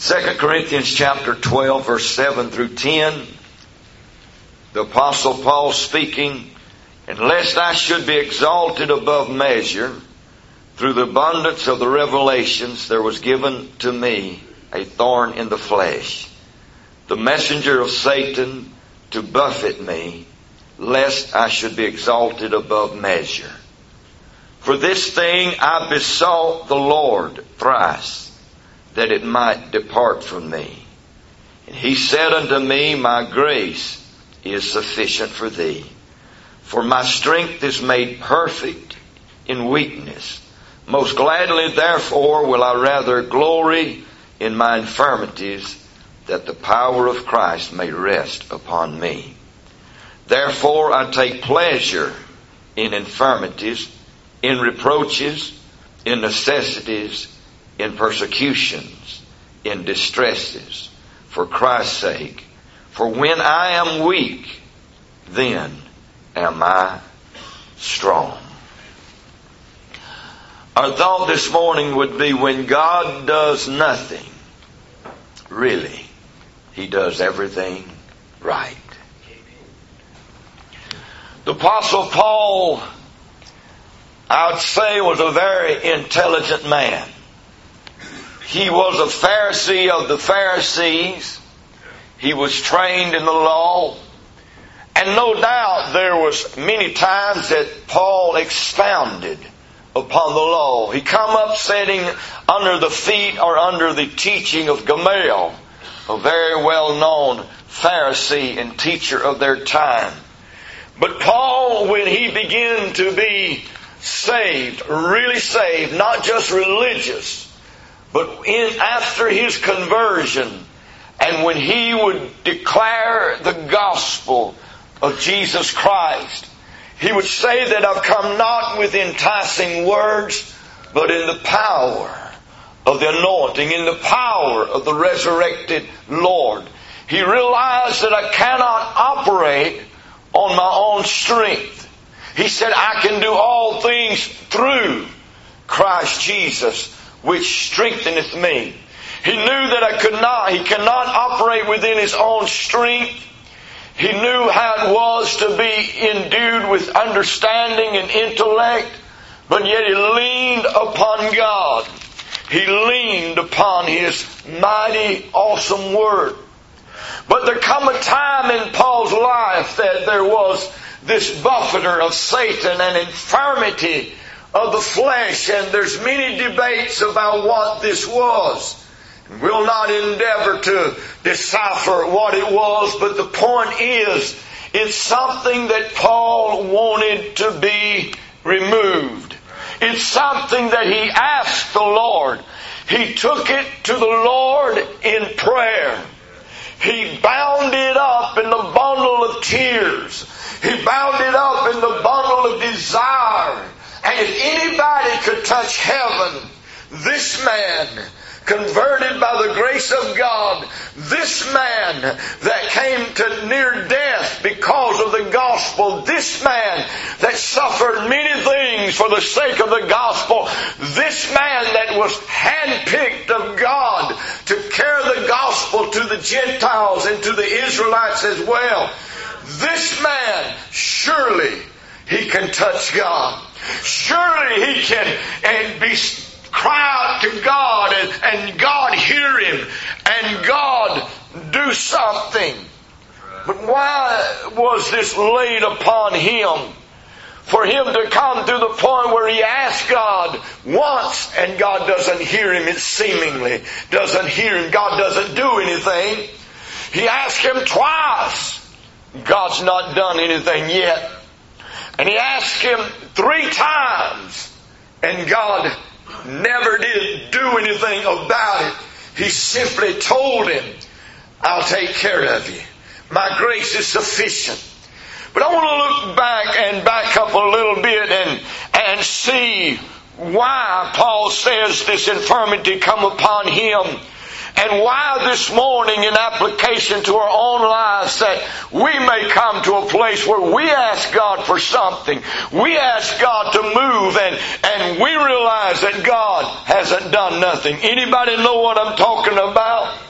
2 Corinthians chapter 12, verse 7 through 10. The Apostle Paul speaking, "And lest I should be exalted above measure, through the abundance of the revelations there was given to me a thorn in the flesh, the messenger of Satan to buffet me, lest I should be exalted above measure. For this thing I besought the Lord thrice, that it might depart from me. And he said unto me, My grace is sufficient for thee, for my strength is made perfect in weakness. Most gladly therefore will I rather glory in my infirmities, that the power of Christ may rest upon me. Therefore I take pleasure in infirmities, in reproaches, in necessities, in persecutions, in distresses, for Christ's sake. For when I am weak, then am I strong." Our thought this morning would be, when God does nothing, really, He does everything right. The Apostle Paul, I would say, was a very intelligent man. He was a Pharisee of the Pharisees. He was trained in the law. And no doubt there was many times that Paul expounded upon the law. He come up sitting under the feet or under the teaching of Gamaliel, a very well-known Pharisee and teacher of their time. But Paul, when he began to be saved, really saved, not just religious, but after his conversion, and when he would declare the gospel of Jesus Christ, he would say that I've come not with enticing words, but in the power of the anointing, in the power of the resurrected Lord. He realized that I cannot operate on my own strength. He said, I can do all things through Christ Jesus, which strengtheneth me. He knew that he cannot operate within his own strength. He knew how it was to be endued with understanding and intellect, but yet he leaned upon God. He leaned upon His mighty, awesome Word. But there come a time in Paul's life that there was this buffeter of Satan and infirmity of the flesh, and there's many debates about what this was. We'll not endeavor to decipher what it was, but the point is, it's something that Paul wanted to be removed. It's something that he asked the Lord. He took it to the Lord in prayer. He bound it up in the bundle of tears. He bound it up in the bundle of desire. And if anybody could touch heaven, this man, converted by the grace of God, this man that came to near death because of the gospel, this man that suffered many things for the sake of the gospel, this man that was handpicked of God to carry the gospel to the Gentiles and to the Israelites as well, this man, surely he can touch God. Surely he can cry out to God and God hear him and God do something. But why was this laid upon him? For him to come to the point where he asked God once and God doesn't hear him, it seemingly doesn't hear him. God doesn't do anything. He asked him twice. God's not done anything yet. And he asked him 3 times and God never did do anything about it. He simply told him, I'll take care of you. My grace is sufficient. But I want to look back and back up a little bit and see why Paul says this infirmity come upon him. And why this morning, in application to our own lives, that we may come to a place where we ask God for something. We ask God to move and we realize that God hasn't done nothing. Anybody know what I'm talking about?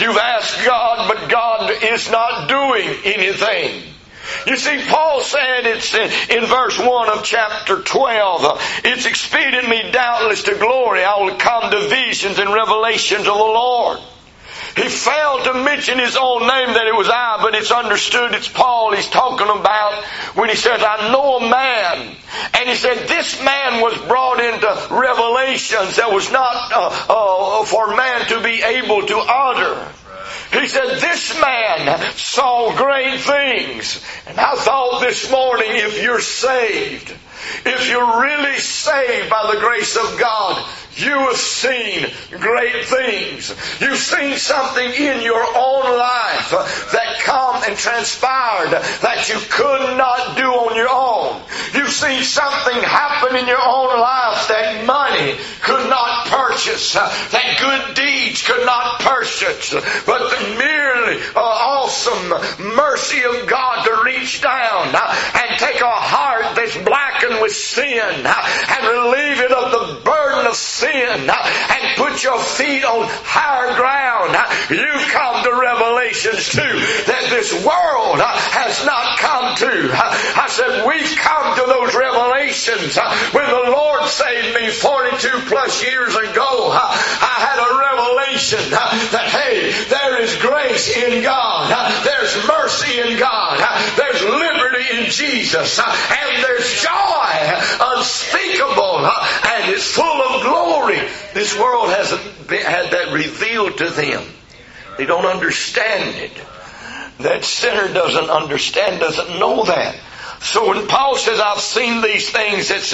You've asked God, but God is not doing anything. You see, Paul said it's in verse 1 of chapter 12, it's expedient me doubtless to glory. I will come to visions and revelations of the Lord. He failed to mention his own name that it was I, but it's understood it's Paul he's talking about when he says, I know a man. And he said, this man was brought into revelations that was not for man to be able to utter. He said, this man saw great things. And I thought this morning, if you're saved, if you're really saved by the grace of God, you have seen great things. You've seen something in your own life that come and transpired that you could not do on your own. You've seen something happen in your own life that money could not purchase, that good deeds could not purchase, but the merely awesome mercy of God to reach down and take a heart that's blackened with sin and relieve it of the burden of sin and put your feet on higher ground. You've come to revelations too that this world has not come to. I said, we've come to those revelations. When the Lord saved me 42 plus years ago, I had a revelation that, hey, there is grace in God. There's mercy in God. There's liberty in Jesus. And there's joy unspeakable. And it's full of glory. This world hasn't had that revealed to them. They don't understand it. That sinner doesn't understand, doesn't know that. So when Paul says, I've seen these things, it's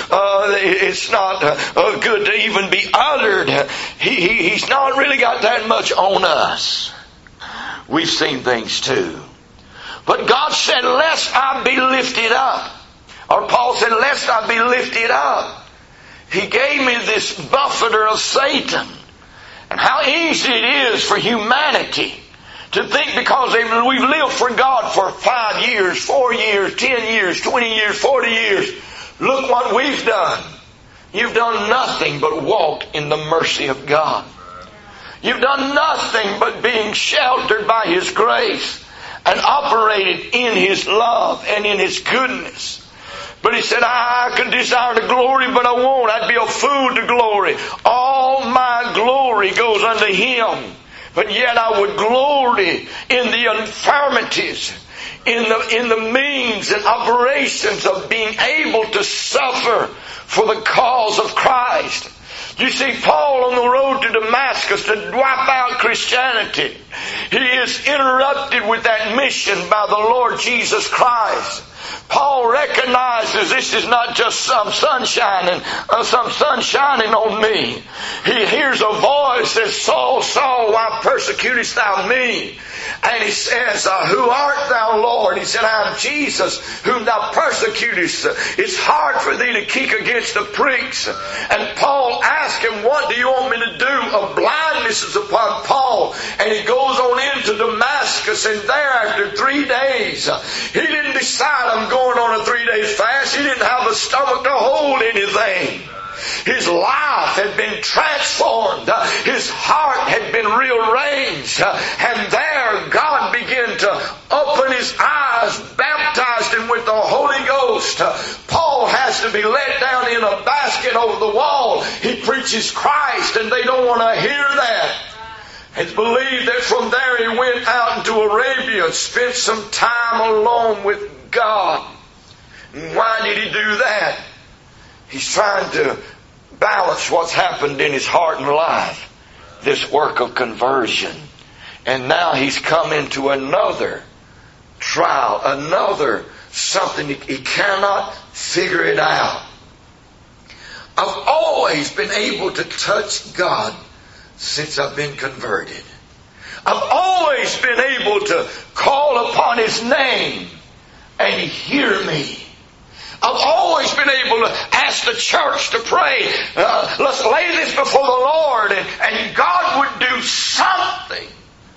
not good to even be uttered. He's not really got that much on us. We've seen things too. But God said, lest I be lifted up. Or Paul said, lest I be lifted up. He gave me this buffeter of Satan. And how easy it is for humanity to think because we've lived for God for 5 years, 4 years, 10 years, 20 years, 40 years. Look what we've done. You've done nothing but walk in the mercy of God. You've done nothing but being sheltered by His grace and operated in His love and in His goodness. But he said, I could desire the glory, but I won't. I'd be a fool to glory. All my glory goes unto Him. But yet I would glory in the infirmities, in the means and operations of being able to suffer for the cause of Christ. You see, Paul on the road to Damascus to wipe out Christianity, he is interrupted with that mission by the Lord Jesus Christ. Paul recognizes this is not just some sun shining on me. He hears a voice that, Saul, Saul, why persecutest thou me? And he says, who art thou, Lord? He said, I am Jesus, whom thou persecutest. It's hard for thee to kick against the pricks. And Paul asked him, what do you want me to do? A blindness is upon Paul. And he goes on into Damascus, and there after 3 days, he didn't decide I'm going on a 3-day fast. He didn't have a stomach to hold anything. His life had been transformed. His heart had been rearranged. And there God began to open his eyes, baptized him with the Holy Ghost. Paul has to be let down in a basket over the wall. He preaches Christ and they don't want to hear that. It's believed that from there he went out into Arabia and spent some time alone with God. And why did he do that? He's trying to balance what's happened in his heart and life. This work of conversion. And now he's come into another trial, another something he cannot figure it out. I've always been able to touch God since I've been converted. I've always been able to call upon His name and hear me. I've always been able to ask the church to pray. Let's lay this before the Lord, and God would do something.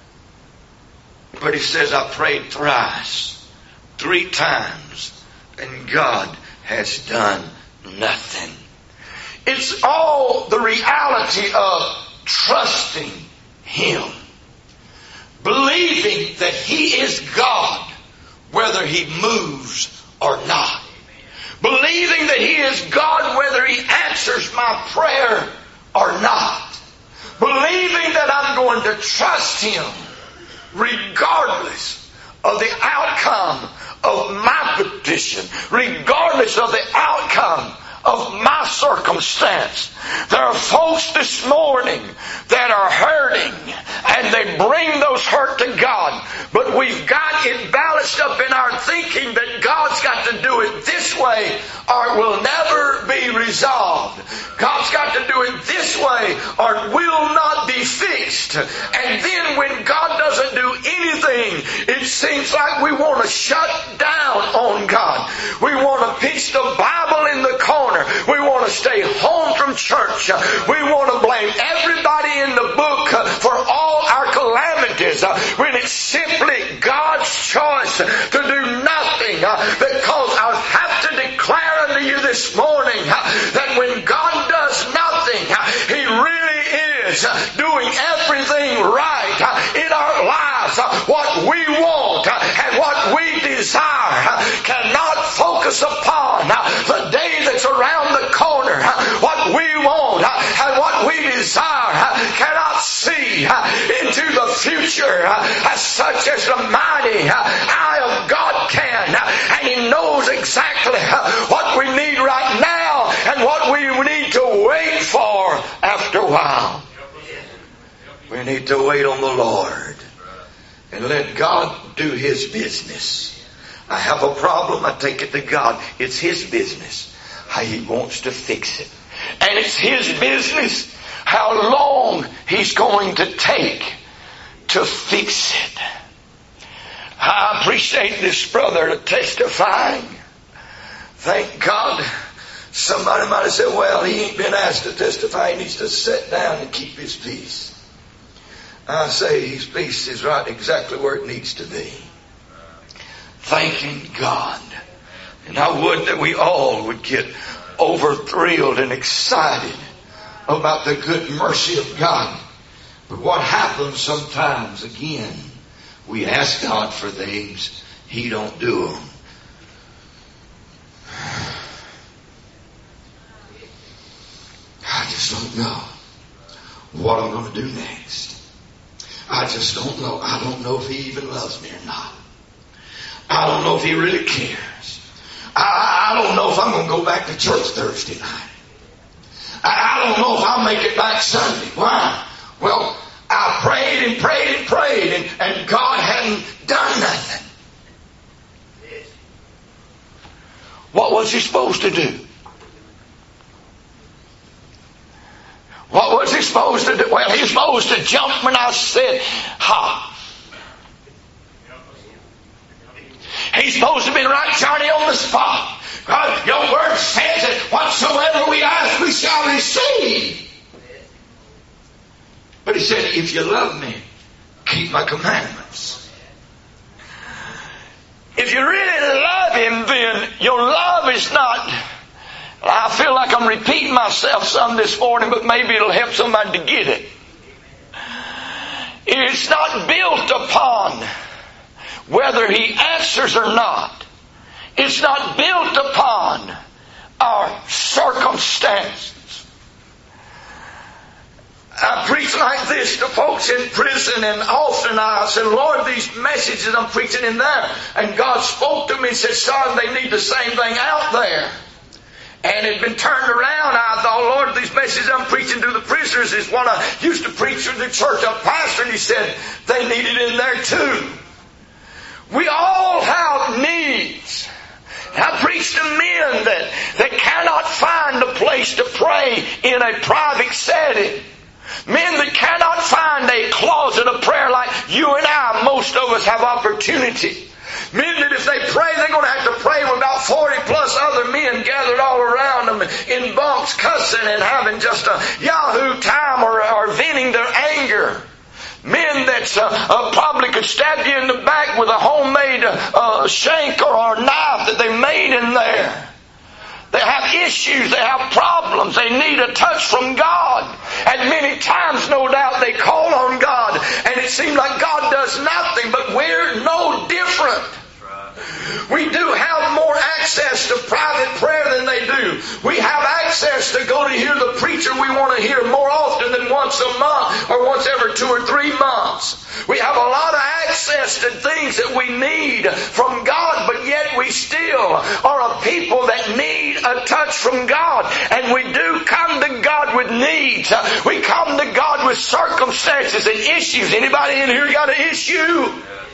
But He says, I prayed thrice, 3 times, and God has done nothing. It's all the reality of trusting Him. that He is God whether He moves or not. Believing that He is God whether He answers my prayer or not. Believing that I'm going to trust Him regardless of the outcome of my petition, regardless of the outcome of my circumstance. There are folks this morning that are hurting and they bring those hurt to God. But we've got it balanced up in our thinking that God's got to do it this way or it will never be resolved. God's got to do it this way or it will not be fixed. And then when God doesn't do anything, it seems like we want to shut down on God. We want to pitch the Bible in the corner. We want to stay home from church. We want to blame everybody in the book for all our calamities when it's simply God's choice to do nothing. Because I have to declare unto you this morning that when God does nothing, He really is doing everything right in our lives. What we want and what we desire cannot focus upon the day that's around the corner. What we want and what we desire cannot see into the future such as the mighty eye of God can. And He knows exactly what we need right now and what we need to wait for after a while. We need to wait on the Lord and let God do His business. I have a problem, I take it to God. It's His business how He wants to fix it. And it's His business how long He's going to take to fix it. I appreciate this brother testifying. Thank God. Somebody might have said, well, he ain't been asked to testify. He needs to sit down and keep his peace. I say his peace is right exactly where it needs to be. Thanking God. And I would that we all would get over-thrilled and excited about the good mercy of God. But what happens sometimes, again, we ask God for things, He don't do them. I just don't know what I'm going to do next. I just don't know. I don't know if He even loves me or not. I don't know if He really cares. I don't know if I'm going to go back to church Thursday night. I don't know if I'll make it back Sunday. Why? Well, I prayed and prayed and prayed and God hadn't done nothing. What was He supposed to do? What was He supposed to do? Well, He's supposed to jump when I said, ha. He's supposed to be right, Johnny, on the spot. God, your word says that whatsoever we ask, we shall receive. But He said, if you love me, keep my commandments. If you really love Him, then your love is not... I feel like I'm repeating myself some this morning, but maybe it'll help somebody to get it. It's not built upon whether He answers or not. It's not built upon our circumstances. I preach like this to folks in prison, and often I said, Lord, these messages I'm preaching in there. And God spoke to me and said, son, they need the same thing out there. And it had been turned around. I thought, Lord, these messages I'm preaching to the prisoners is one I used to preach to the church of pastor. And He said, they need it in there too. We all have needs. I preach to men that cannot find a place to pray in a private setting. Men that cannot find a closet of prayer like you and I, most of us have opportunity. Men that if they pray, they're going to have to pray with about 40 plus other men gathered all around them in bunks, cussing and having just a yahoo time or venting their anger. Men that probably could stab you in the back with a homemade shank or a knife that they made in there. They have issues, they have problems, they need a touch from God. And many times, no doubt, they call on God, and it seems like God does nothing. But where We have access to go to hear the preacher we want to hear more often than once a month or once every 2 or 3 months. We have a lot of access to things that we need from God, but yet we still are a people that need a touch from God. And we do come to God with needs. We come to God with circumstances and issues. Anybody in here got an issue?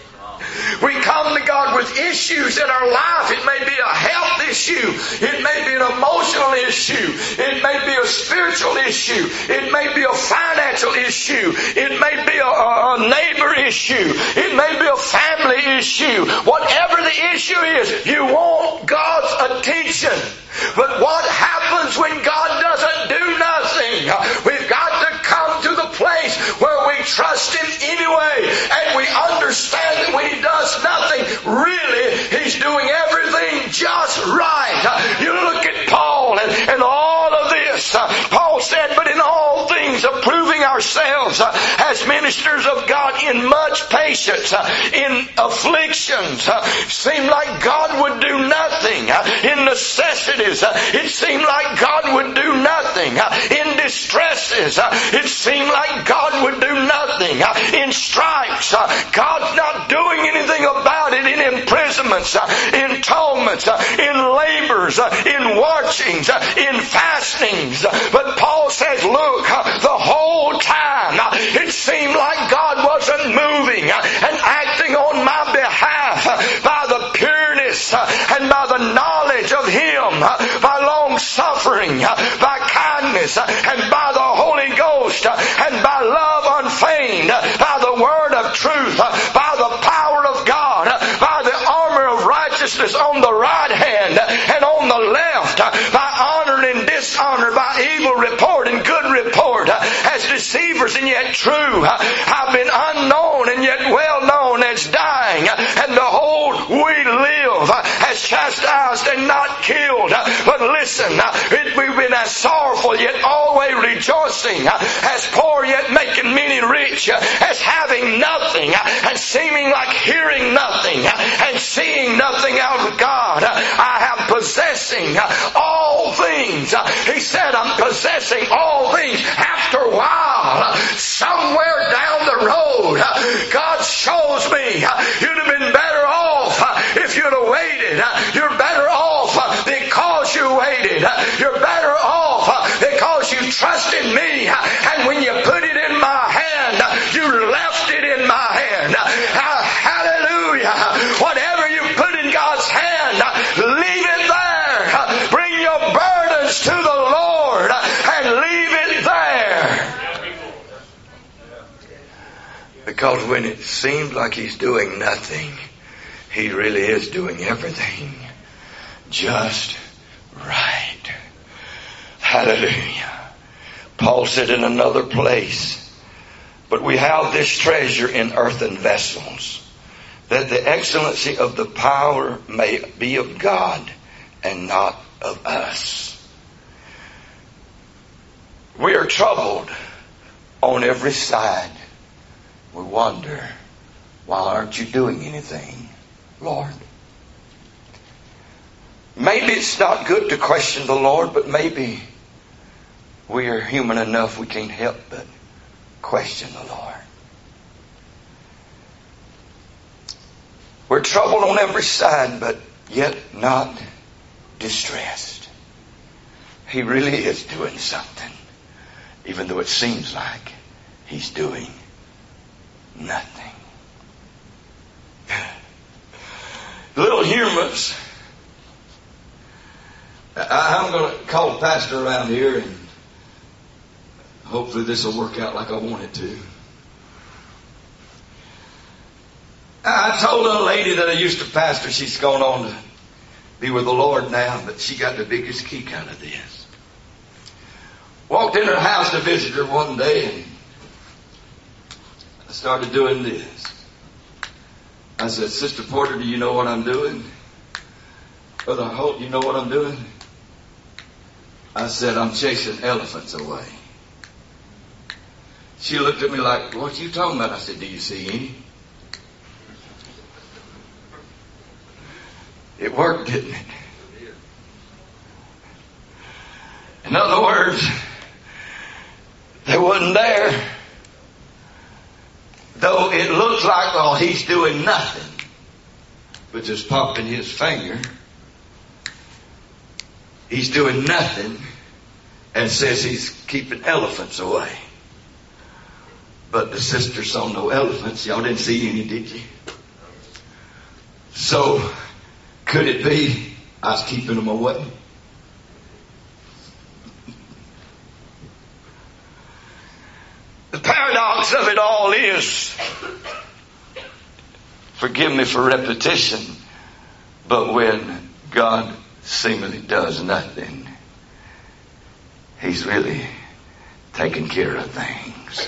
We come to God with issues in our life. It may be a health issue. It may be an emotional issue. It may be a spiritual issue. It may be a financial issue. It may be a neighbor issue. It may be a family issue. Whatever the issue is, you want God's attention. But what happens when God doesn't do nothing? We've got to come to the place where we trust Him anyway, and we understand that when He does nothing, really, He's doing everything just right. You look at Paul and all of this. Paul said, but in all things approving ourselves as ministers of God in much patience, in afflictions, seemed like God would do nothing. In necessities, it seemed like God would do nothing. In distresses, it seemed like God would do nothing. In stripes, God's not doing anything about it. In imprisonments, in torments, in labors, in watchings, in fastings. But Paul says, look, the whole time it seemed like God wasn't moving and acting on my behalf by the pureness and by the knowledge of Him, by long suffering, by kindness, and by the Holy Ghost, and by love unfeigned, by the word of truth, by the power of God, by the armor of righteousness on the right hand and on the left, by honor and dishonor, by evil report and good report, as deceivers and yet true, have been unknown and yet well known, as dying, and behold, we live, as chastised and not killed. But listen, we've been as sorrowful yet always rejoicing, as poor yet making many rich, as having nothing and seeming like hearing nothing and seeing nothing out of God. I am possessing all things. He said, I'm possessing all things. After a while, somewhere down the road, God shows me you'd have been better off if you'd have waited. You're better off because you waited. You're better off because you trusted me. And when you put it in my hand, you left it in my hand. Hallelujah. Whatever you put in God's hand, leave it there. Bring your burdens to the Lord and leave it there. Because when it seems like He's doing nothing, He really is doing everything just right. Hallelujah. Paul said in another place, but we have this treasure in earthen vessels, that the excellency of the power may be of God and not of us. We are troubled on every side. We wonder, why aren't you doing anything, Lord? Maybe it's not good to question the Lord, but maybe we are human enough we can't help but question the Lord. We're troubled on every side, but yet not distressed. He really is doing something, even though it seems like He's doing nothing. Little humans. I'm going to call a pastor around here, and hopefully this will work out like I want it to. I told a lady that I used to pastor, she's gone on to be with the Lord now, but she got the biggest kick out of this. Walked in her house to visit her one day, and I started doing this. I said, Sister Porter, do you know what I'm doing? Brother Holt, you know what I'm doing? I said, I'm chasing elephants away. She looked at me like, what are you talking about? I said, do you see any? It worked, didn't it? In other words, they wasn't there. Though it looks like, well, he's doing nothing but just popping his finger. He's doing nothing and says he's keeping elephants away. But the sister saw no elephants. Y'all didn't see any, did you? So, could it be I was keeping them away? The paradox of it all is, forgive me for repetition, but when God seemingly does nothing, He's really taking care of things.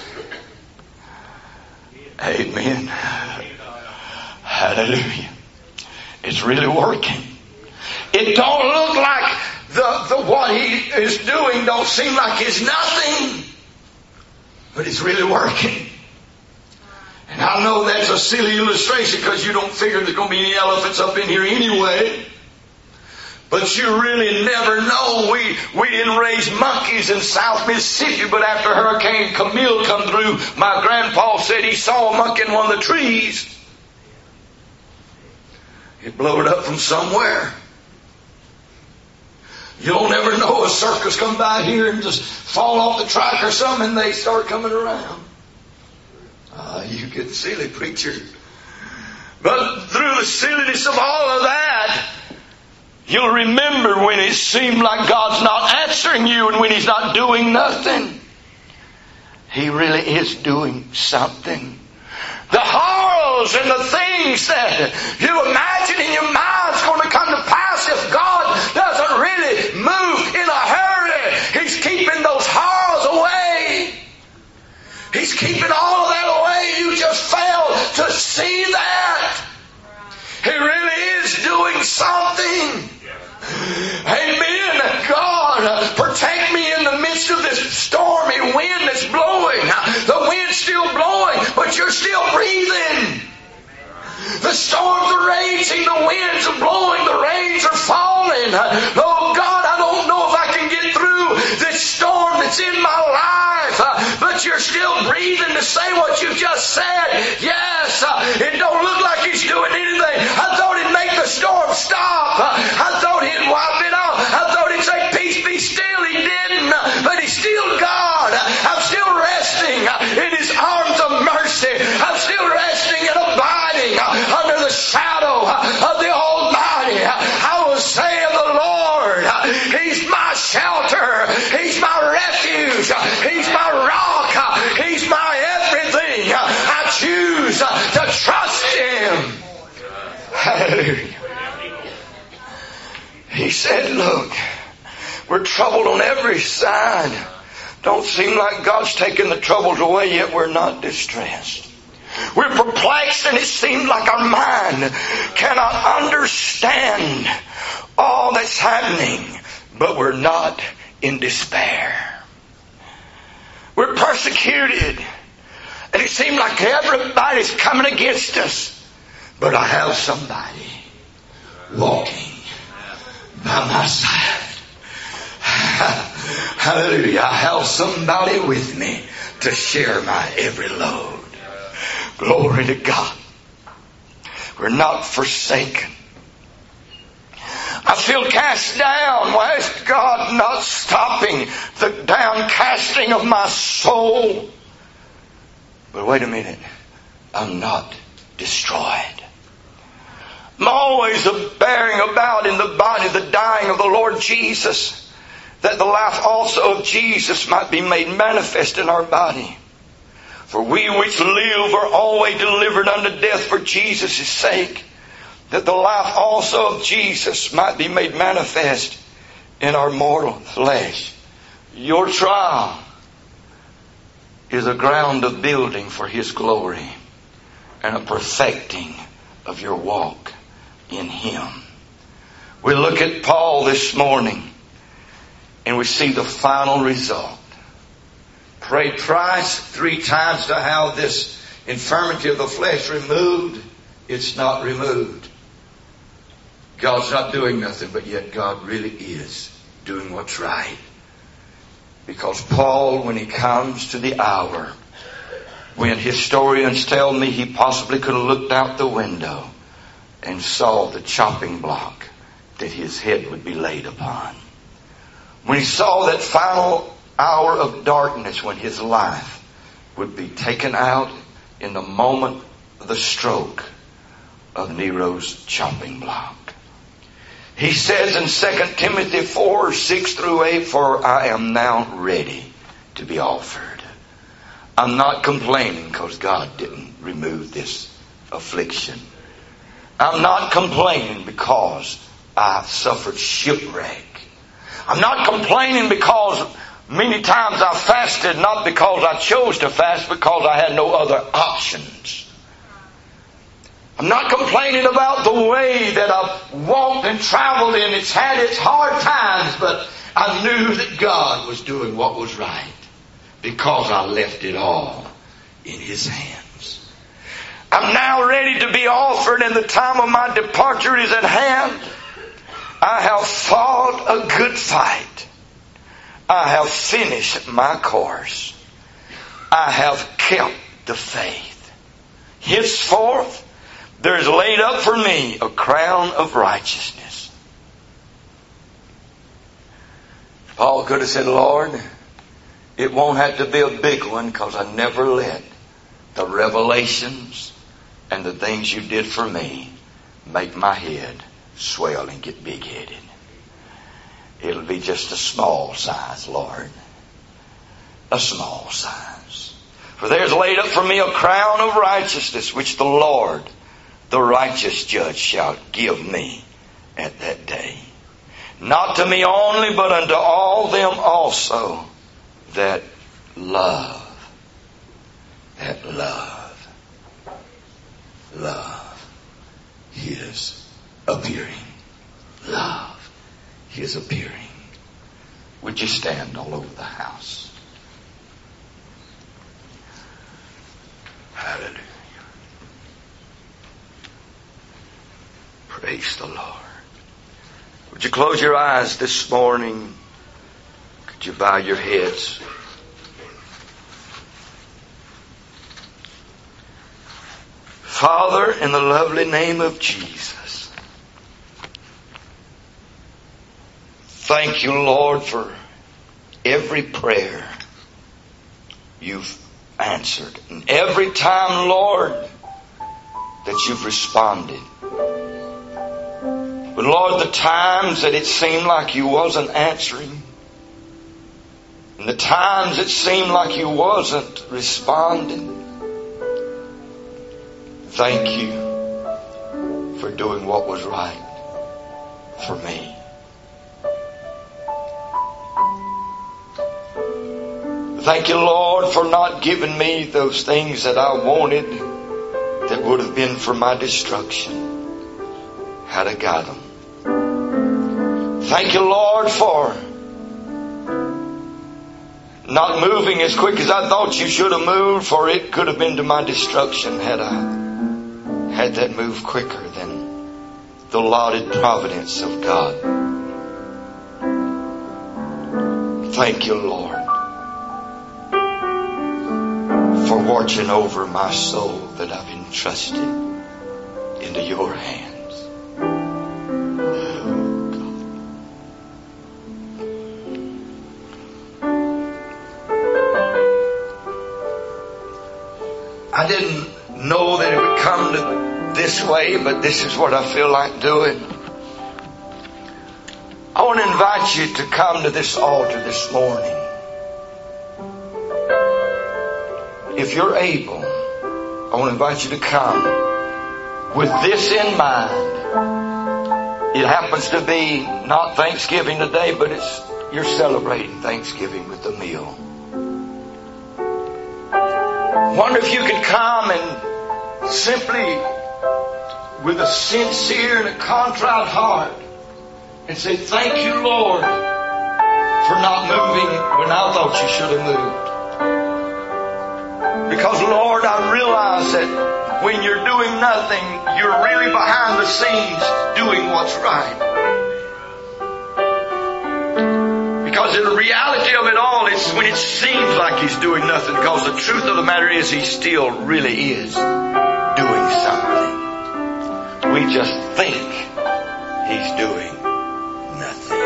Amen. Hallelujah. It's really working. It don't look like the what He is doing don't seem like it's nothing. But it's really working. And I know that's a silly illustration because you don't figure there's going to be any elephants up in here anyway. But you really never know. We didn't raise monkeys in South Mississippi, but after Hurricane Camille come through, my grandpa said he saw a monkey in one of the trees. It blowed up from somewhere. You don't ever know, a circus come by here and just fall off the track or something and they start coming around. You get silly, preacher. But through the silliness of all of that, you'll remember when it seemed like God's not answering you and when He's not doing nothing. He really is doing something. The horrors and the things that you imagine in your mind is going to come to pass if God doesn't really move in a hurry. He's keeping those horrors away. He's keeping all of that away. You just fail to see that. He really is doing something. Amen. God, protect me in the midst of this stormy wind that's blowing. The wind's still blowing, but you're still breathing. The storms are raging, the winds are blowing, the rains are falling. Oh God, I don't know if I can get through this storm that's in my life. But you're still breathing to say what you just said. Yes, it don't look like He's doing anything. I thought He'd make the storm stop. I thought He'd wipe it out. I thought He'd say, peace be still. He didn't. But He's still God. I'm still resting in His arms of mercy. I'm still resting and abiding under the shadow of the Almighty. I will say of the Lord, He's my shelter. He's my refuge. He's my rock. He's my everything. I choose to trust Him. Hallelujah. He said, look, we're troubled on every side. Don't seem like God's taking the troubles away, yet we're not distressed. We're perplexed, and it seems like our mind cannot understand all that's happening, but we're not in despair. We're persecuted, and it seems like everybody's coming against us, but I have somebody walking by my side. Hallelujah. I have somebody with me to share my every load. Glory to God. We're not forsaken. I feel cast down. Why is God not stopping the downcasting of my soul? But wait a minute. I'm not destroyed. I'm always bearing about in the body the dying of the Lord Jesus, that the life also of Jesus might be made manifest in our body. For we which live are always delivered unto death for Jesus' sake, that the life also of Jesus might be made manifest in our mortal flesh. Your trial is a ground of building for His glory and a perfecting of your walk in Him. We look at Paul this morning and we see the final result. Prayed thrice, 3 times to have this infirmity of the flesh removed. It's not removed. God's not doing nothing, but yet God really is doing what's right. Because Paul, when he comes to the hour when historians tell me he possibly could have looked out the window and saw the chopping block that his head would be laid upon. When he saw that final hour of darkness when his life would be taken out in the moment of the stroke of Nero's chopping block. He says in 2 Timothy 4, 6 through 8, for I am now ready to be offered. I'm not complaining because God didn't remove this affliction. I'm not complaining because I suffered shipwreck. I'm not complaining because many times I fasted, not because I chose to fast, because I had no other options. I'm not complaining about the way that I've walked and traveled in. It's had its hard times, but I knew that God was doing what was right because I left it all in His hands. I'm now ready to be offered, and the time of my departure is at hand. I have fought a good fight. I have finished my course. I have kept the faith. Henceforth, there is laid up for me a crown of righteousness. Paul could have said, Lord, it won't have to be a big one because I never let the revelations and the things you did for me make my head swell and get big-headed. It'll be just a small size, Lord. A small size. For there's laid up for me a crown of righteousness, which the Lord, the righteous judge, shall give me at that day. Not to me only, but unto all them also that love. Love His appearing. Love His appearing. Would you stand all over the house? Hallelujah. Praise the Lord. Would you close your eyes this morning? Could you bow your heads? Father, in the lovely name of Jesus, thank you, Lord, for every prayer you've answered. And every time, Lord, that you've responded. But Lord, the times that it seemed like you wasn't answering, and the times it seemed like you wasn't responding, thank you for doing what was right for me. Thank you, Lord, for not giving me those things that I wanted that would have been for my destruction had I got them. Thank you, Lord, for not moving as quick as I thought you should have moved, for it could have been to my destruction had I had that move quicker than the allotted providence of God. Thank you, Lord, for watching over my soul that I've entrusted into your hands. I didn't know that it would come to this way, but this is what I feel like doing. I want to invite you to come to this altar this morning. If you're able, I want to invite you to come with this in mind. It happens to be not Thanksgiving today, but you're celebrating Thanksgiving with a meal. Wonder if you could come and simply, with a sincere and a contrite heart, and say, thank you, Lord, for not moving when I thought you should have moved. Because, Lord, I realize that when you're doing nothing, you're really behind the scenes doing what's right. Because the reality of it all is when it seems like He's doing nothing, because the truth of the matter is He still really is doing something. We just think He's doing nothing.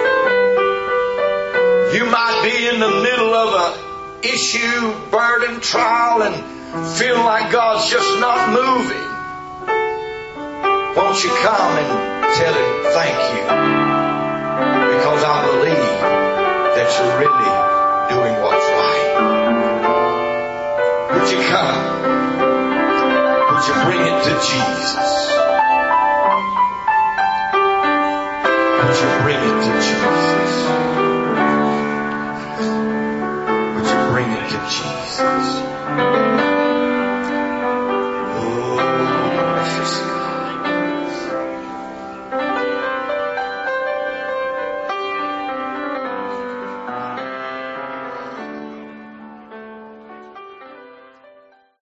You might be in the middle of an issue, burden, trial, and feel like God's just not moving. Won't you come and tell Him thank you? Because I believe that you're really doing what's right. Would you come? Would you bring it to Jesus? Would you bring it to Jesus?